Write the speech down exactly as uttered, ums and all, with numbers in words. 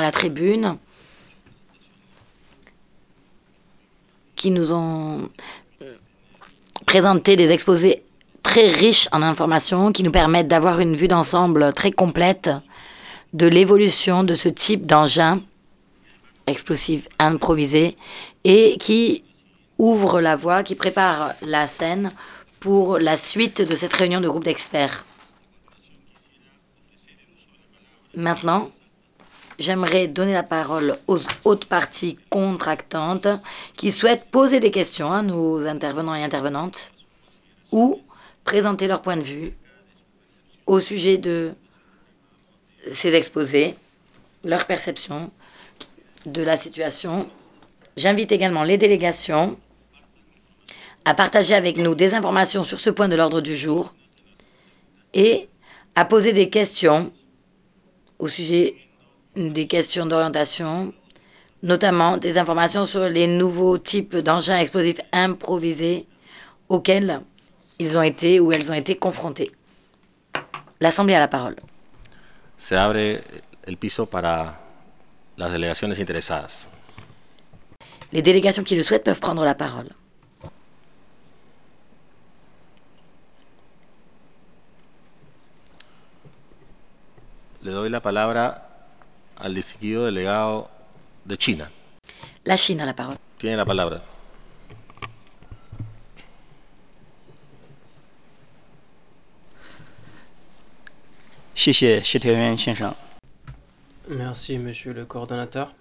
la tribune qui nous ont présenté des exposés très riches en informations qui nous permettent d'avoir une vue d'ensemble très complète de l'évolution de ce type d'engin explosif improvisé et qui ouvre la voie, qui prépare la scène pour la suite de cette réunion de groupe d'experts. Maintenant, j'aimerais donner la parole aux autres parties contractantes qui souhaitent poser des questions à nos intervenants et intervenantes ou présenter leur point de vue au sujet de ces exposés, leur perception de la situation. J'invite également les délégations à partager avec nous des informations sur ce point de l'ordre du jour et à poser des questions au sujet des questions d'orientation, notamment des informations sur les nouveaux types d'engins explosifs improvisés auxquels ils ont été ou elles ont été confrontés. L'Assemblée a la parole. Se abre el piso para las delegaciones interesadas. Les délégations qui le souhaitent peuvent prendre la parole. Le doy la palabra al distinguido delegado de China. La Chine a la parole. Tiene la palabra. 谢谢谢天渊先生。 Merci, monsieur le coordonnateur.